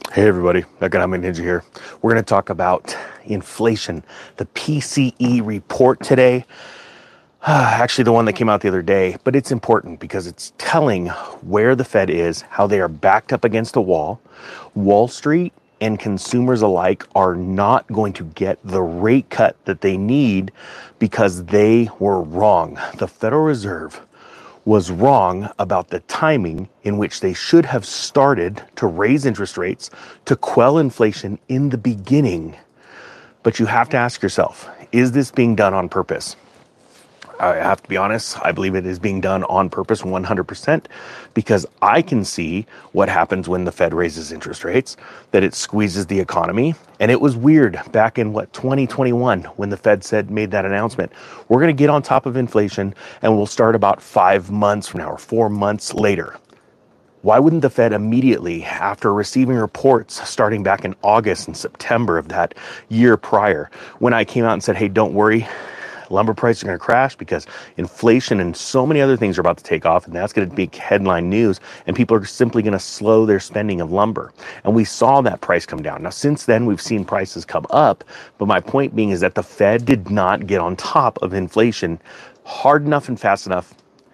Hey everybody, Economic Ninja here. We're going to talk about inflation. The PCE report today, actually the one that came out the other day, but it's important because it's telling where the Fed is, how they are backed up against a wall. Wall Street and consumers alike are not going to get the rate cut that they need because they were wrong. The Federal Reserve was wrong about the timing in which they should have started to raise interest rates to quell inflation in the beginning. But you have to ask yourself, is this being done on purpose? I have to be honest, I believe it is being done on purpose 100% because I can see what happens when the Fed raises interest rates, that it squeezes the economy. And it was weird back in 2021 when the Fed made that announcement. We're going to get on top of inflation and we'll start about 5 months from now or 4 months later. Why wouldn't the Fed immediately, after receiving reports starting back in August and September of that year prior, when I came out and said, hey, don't worry, lumber prices are going to crash because inflation and so many other things are about to take off, and that's going to be headline news, and people are simply going to slow their spending of lumber. And we saw that price come down. Now, since then, we've seen prices come up, but my point being is that the Fed did not get on top of inflation hard enough and fast enough.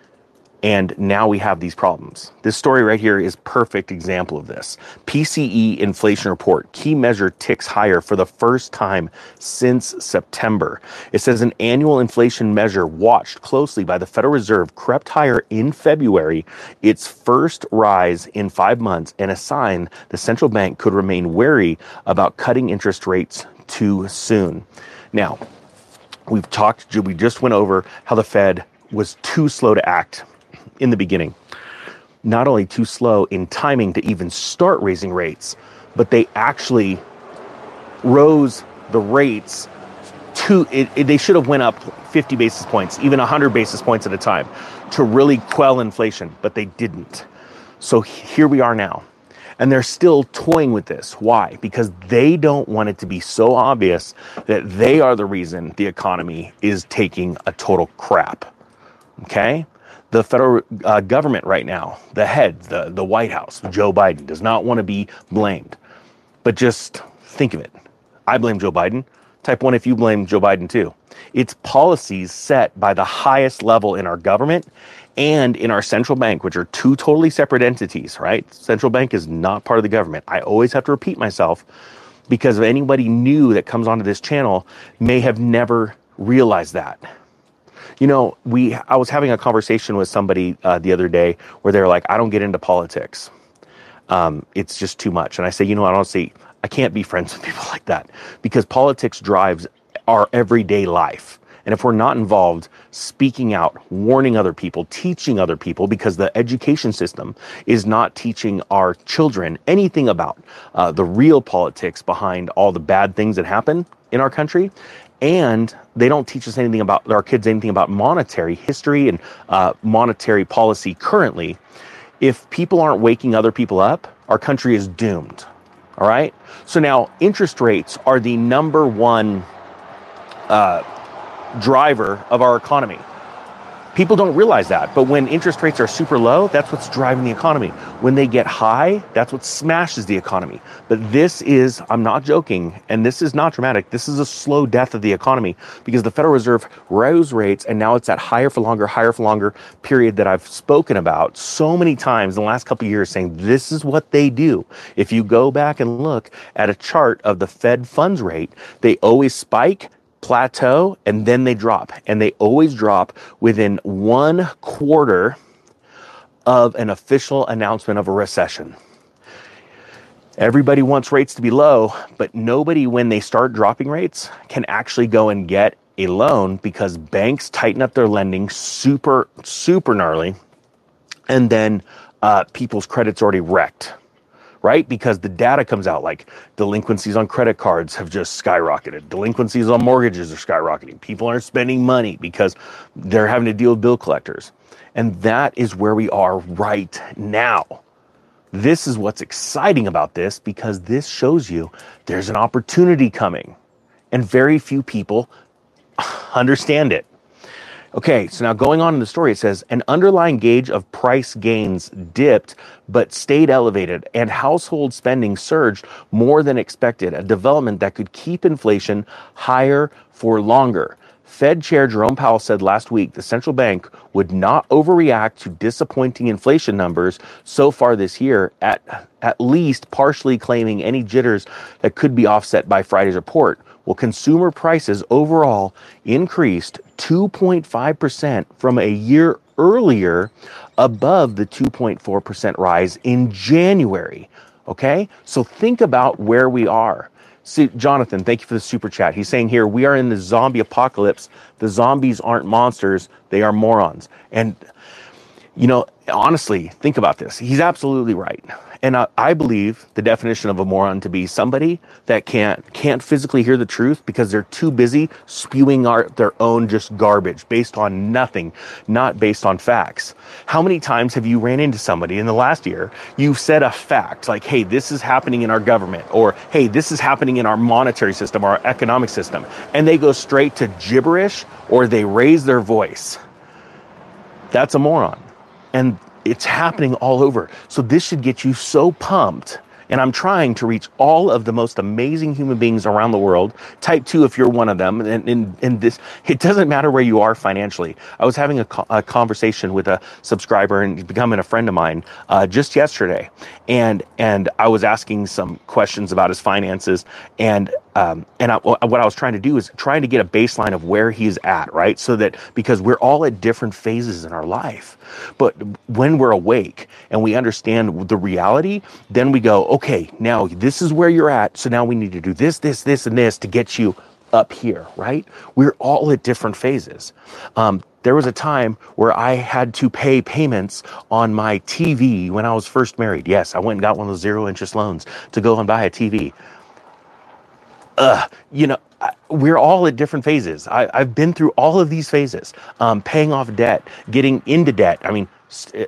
And now we have these problems. This story right here is a perfect example of this. PCE inflation report, key measure ticks higher for the first time since September. It says an annual inflation measure watched closely by the Federal Reserve crept higher in February, its first rise in 5 months, and a sign the central bank could remain wary about cutting interest rates too soon. Now, we just went over how the Fed was too slow to act in the beginning. Not only too slow in timing to even start raising rates, but they actually rose the rates they should have went up 50 basis points, even 100 basis points at a time to really quell inflation, but they didn't. So here we are now. And they're still toying with this. Why? Because they don't want it to be so obvious that they are the reason the economy is taking a total crap. Okay? The federal government right now, the head, the White House, Joe Biden, does not want to be blamed. But just think of it. I blame Joe Biden. Type 1 if you blame Joe Biden too. It's policies set by the highest level in our government and in our central bank, which are two totally separate entities, right? Central bank is not part of the government. I always have to repeat myself because if anybody new that comes onto this channel may have never realized that. You know, I was having a conversation with somebody the other day where they're like, I don't get into politics. It's just too much. And I say, you know, honestly, I can't be friends with people like that because politics drives our everyday life. And if we're not involved, speaking out, warning other people, teaching other people, because the education system is not teaching our children anything about the real politics behind all the bad things that happen in our country. And they don't teach us anything about our kids, anything about monetary history and monetary policy currently. If people aren't waking other people up, our country is doomed. All right. So now interest rates are the number one driver of our economy. People don't realize that, but when interest rates are super low, that's what's driving the economy. When they get high, that's what smashes the economy. But this is, I'm not joking, and this is not dramatic. This is a slow death of the economy because the Federal Reserve rose rates, and now it's that higher for longer period that I've spoken about so many times in the last couple of years saying this is what they do. If you go back and look at a chart of the Fed funds rate, they always spike, plateau, and then they drop. And they always drop within 1 quarter of an official announcement of a recession. Everybody wants rates to be low, but nobody, when they start dropping rates, can actually go and get a loan because banks tighten up their lending super gnarly. And then people's credit's already wrecked. Right? Because the data comes out like delinquencies on credit cards have just skyrocketed. Delinquencies on mortgages are skyrocketing. People aren't spending money because they're having to deal with bill collectors. And that is where we are right now. This is what's exciting about this because this shows you there's an opportunity coming and very few people understand it. Okay, so now going on in the story, it says an underlying gauge of price gains dipped but stayed elevated, and household spending surged more than expected, a development that could keep inflation higher for longer. Fed Chair Jerome Powell said last week the central bank would not overreact to disappointing inflation numbers so far this year, at least partially claiming any jitters that could be offset by Friday's report. Well, consumer prices overall increased 2.5% from a year earlier, above the 2.4% rise in January. Okay, so think about where we are. See, Jonathan, thank you for the super chat. He's saying here, we are in the zombie apocalypse. The zombies aren't monsters, they are morons. And, you know, honestly, think about this. He's absolutely right. And I believe the definition of a moron to be somebody that can't physically hear the truth because they're too busy spewing their own just garbage based on nothing, not based on facts. How many times have you ran into somebody in the last year, you've said a fact like, hey, this is happening in our government, or hey, this is happening in our monetary system, our economic system, and they go straight to gibberish or they raise their voice? That's a moron. And it's happening all over. So this should get you so pumped. And I'm trying to reach all of the most amazing human beings around the world. Type 2 if you're one of them. And this, it doesn't matter where you are financially. I was having a conversation with a subscriber and he's becoming a friend of mine just yesterday. And I was asking some questions about his finances. What I was trying to do is trying to get a baseline of where he's at, right? So that, because we're all at different phases in our life. But when we're awake and we understand the reality, then we go, okay, now this is where you're at. So now we need to do this, this, this, and this to get you up here, right? We're all at different phases. There was a time where I had to pay payments on my TV when I was first married. Yes, I went and got one of those 0-interest loans to go and buy a TV. We're all at different phases. I've been through all of these phases, paying off debt, getting into debt. I mean,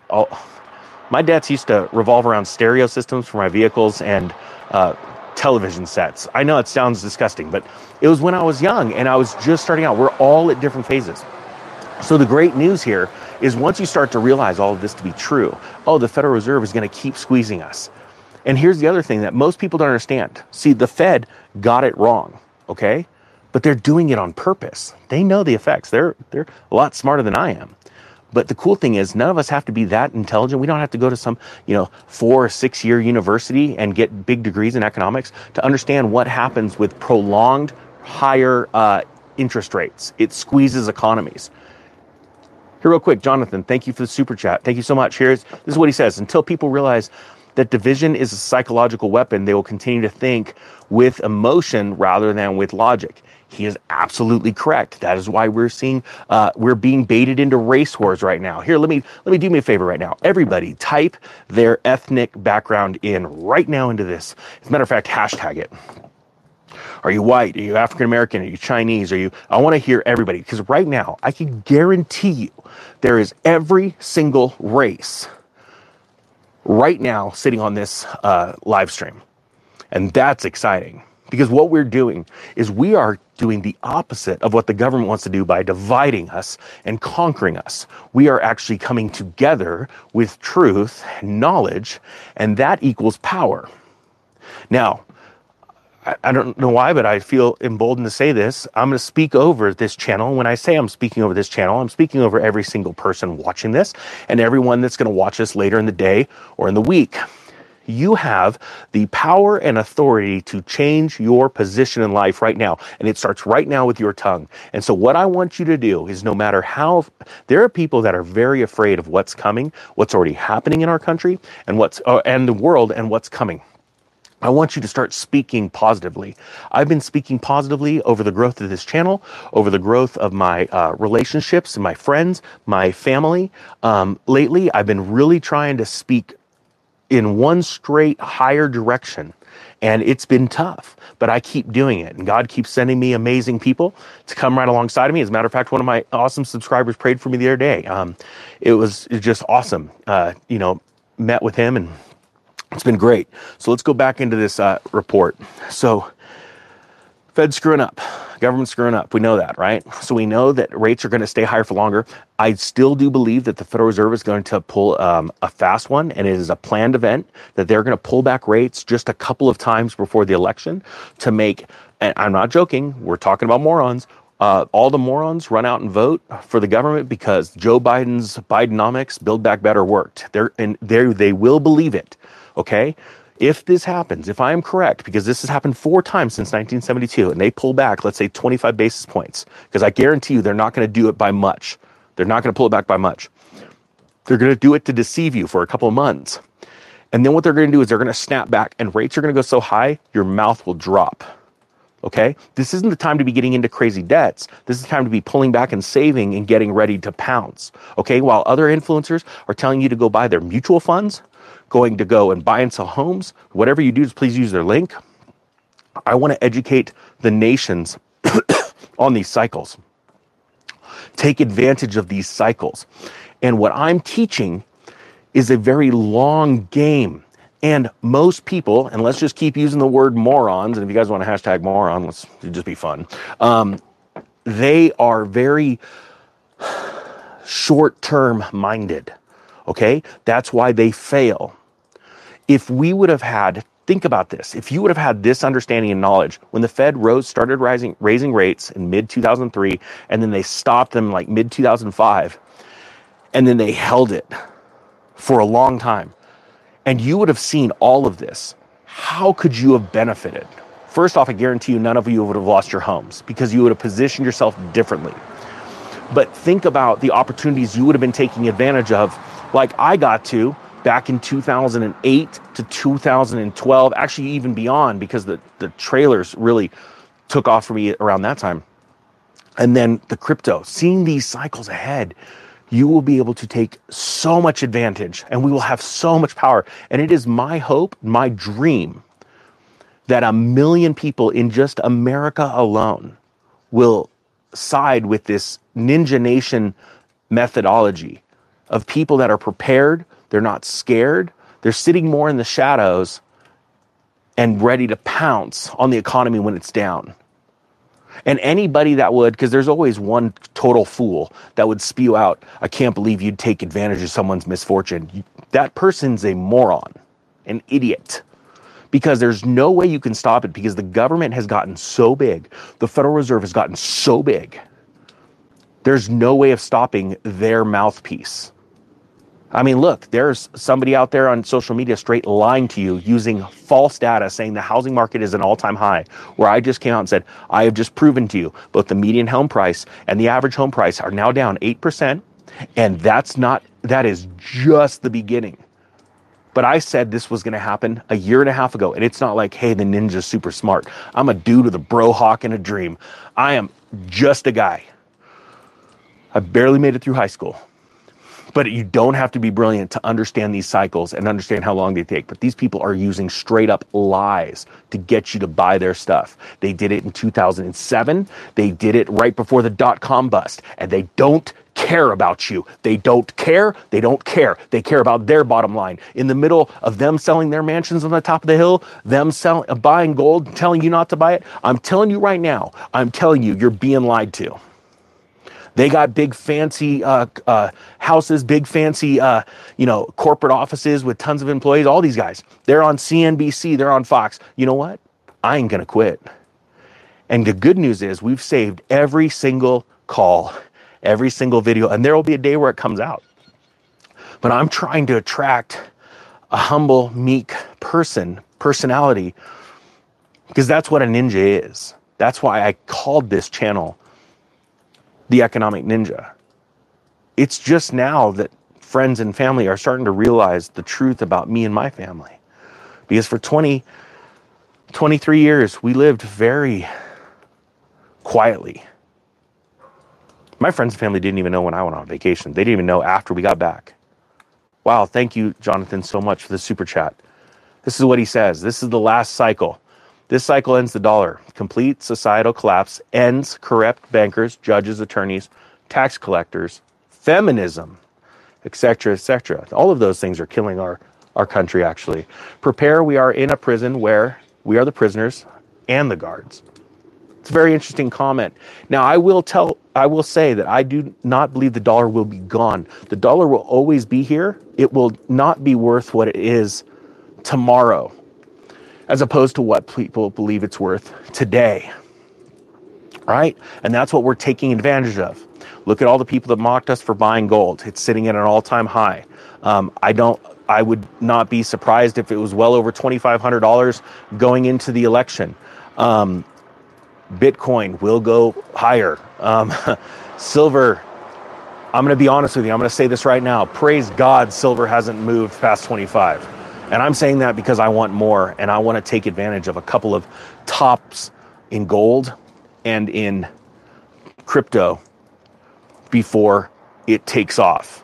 my debts used to revolve around stereo systems for my vehicles and television sets. I know it sounds disgusting, but it was when I was young and I was just starting out. We're all at different phases. So the great news here is once you start to realize all of this to be true, the Federal Reserve is going to keep squeezing us. And here's the other thing that most people don't understand. See, the Fed got it wrong, okay? But they're doing it on purpose. They know the effects. They're a lot smarter than I am. But the cool thing is none of us have to be that intelligent. We don't have to go to some, 4 or 6 year university and get big degrees in economics to understand what happens with prolonged higher interest rates. It squeezes economies. Here real quick, Jonathan, thank you for the super chat. Thank you so much. This is what he says. Until people realize that division is a psychological weapon, they will continue to think with emotion rather than with logic. He is absolutely correct. That is why we're seeing, we're being baited into race wars right now. Here, let me do me a favor right now. Everybody type their ethnic background in right now into this. As a matter of fact, hashtag it. Are you white? Are you African American? Are you Chinese? I want to hear everybody, because right now I can guarantee you there is every single race right now sitting on this live stream. And that's exciting, because what we're doing is we are doing the opposite of what the government wants to do by dividing us and conquering us. We are actually coming together with truth and knowledge, and that equals power. Now, I don't know why, but I feel emboldened to say this. I'm going to speak over this channel. When I say I'm speaking over this channel, I'm speaking over every single person watching this and everyone that's going to watch this later in the day or in the week. You have the power and authority to change your position in life right now. And it starts right now with your tongue. And so what I want you to do is, no matter how, there are people that are very afraid of what's coming, what's already happening in our country and and the world and what's coming. I want you to start speaking positively. I've been speaking positively over the growth of this channel, over the growth of my relationships and my friends, my family. Lately, I've been really trying to speak in one straight higher direction. And it's been tough, but I keep doing it. And God keeps sending me amazing people to come right alongside of me. As a matter of fact, one of my awesome subscribers prayed for me the other day. It was just awesome. Met with him, and it's been great. So let's go back into this report. So Fed's screwing up. Government's screwing up. We know that, right? So we know that rates are going to stay higher for longer. I still do believe that the Federal Reserve is going to pull a fast one, and it is a planned event that they're going to pull back rates just a couple of times before the election to make, and I'm not joking, we're talking about morons, all the morons run out and vote for the government because Joe Biden's Bidenomics, Build Back Better worked. They will believe it, okay? If this happens, if I am correct, because this has happened 4 times since 1972, and they pull back, let's say 25 basis points, because I guarantee you they're not going to do it by much. They're not going to pull it back by much. They're going to do it to deceive you for a couple of months. And then what they're going to do is they're going to snap back, and rates are going to go so high, your mouth will drop. Okay? This isn't the time to be getting into crazy debts. This is the time to be pulling back and saving and getting ready to pounce. Okay? While other influencers are telling you to go buy their mutual funds, going to go and buy and sell homes, whatever you do, please use their link. I want to educate the nations on these cycles. Take advantage of these cycles. And what I'm teaching is a very long game. And most people, and let's just keep using the word morons, and if you guys want to hashtag moron, let's just be fun. They are very short-term minded. Okay? That's why they fail. If we would have had, think about this, if you would have had this understanding and knowledge, when the Fed started raising rates in mid-2003, and then they stopped them like mid-2005, and then they held it for a long time, and you would have seen all of this, how could you have benefited? First off, I guarantee you none of you would have lost your homes because you would have positioned yourself differently. But think about the opportunities you would have been taking advantage of, like I got to, back in 2008 to 2012, actually even beyond, because the trailers really took off for me around that time. And then the crypto, seeing these cycles ahead, you will be able to take so much advantage and we will have so much power. And it is my hope, my dream, that 1 million people in just America alone will side with this Ninja Nation methodology of people that are prepared. They're not scared. They're sitting more in the shadows and ready to pounce on the economy when it's down. And anybody that would, because there's always one total fool that would spew out, I can't believe you'd take advantage of someone's misfortune. That person's a moron, an idiot. Because there's no way you can stop it, because the government has gotten so big. The Federal Reserve has gotten so big. There's no way of stopping their mouthpiece. I mean, look, there's somebody out there on social media straight lying to you using false data saying the housing market is an all-time high, where I just came out and said, I have just proven to you both the median home price and the average home price are now down 8%. And that is just the beginning. But I said this was going to happen a year and a half ago. And it's not like, hey, the ninja's super smart. I'm a dude with a bro hawk and a dream. I am just a guy. I barely made it through high school. But you don't have to be brilliant to understand these cycles and understand how long they take. But these people are using straight up lies to get you to buy their stuff. They did it in 2007. They did it right before the dot-com bust. And they don't care about you. They don't care. They don't care. They care about their bottom line. In the middle of them selling their mansions on the top of the hill, them buying gold, telling you not to buy it. I'm telling you right now, you're being lied to. They got big fancy houses, big fancy corporate offices with tons of employees. All these guys, they're on CNBC, they're on Fox. You know what? I ain't gonna quit. And the good news is we've saved every single call, every single video, and there will be a day where it comes out. But I'm trying to attract a humble, meek personality, because that's what a ninja is. That's why I called this channel The Economic Ninja. It's just now that friends and family are starting to realize the truth about me and my family. Because for 23 years, we lived very quietly. My friends and family didn't even know when I went on vacation. They didn't even know after we got back. Wow, thank you, Jonathan, so much for the super chat. This is what he says. This is the last cycle. This cycle ends the dollar. Complete societal collapse ends corrupt bankers, judges, attorneys, tax collectors, feminism, etc., etc. All of those things are killing our country, actually. Prepare, we are in a prison where we are the prisoners and the guards. It's a very interesting comment. Now, I will say that I do not believe the dollar will be gone. The dollar will always be here. It will not be worth what it is tomorrow, as opposed to what people believe it's worth today. Right? And that's what we're taking advantage of. Look at all the people that mocked us for buying gold. It's sitting at an all-time high. I would not be surprised if it was well over $2,500 going into the election. Bitcoin will go higher. Silver, I'm going to be honest with you. I'm going to say this right now. Praise God, silver hasn't moved past 25. And I'm saying that because I want more, and I want to take advantage of a couple of tops in gold and in crypto before it takes off.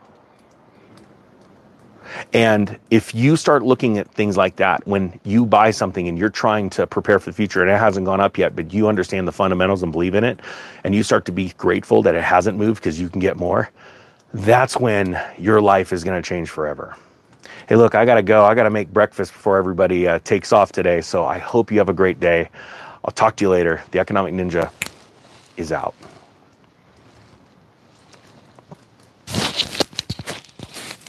And if you start looking at things like that, when you buy something and you're trying to prepare for the future and it hasn't gone up yet, but you understand the fundamentals and believe in it, and you start to be grateful that it hasn't moved because you can get more, that's when your life is going to change forever. Hey, look, I got to go. I got to make breakfast before everybody takes off today. So I hope you have a great day. I'll talk to you later. The Economic Ninja is out.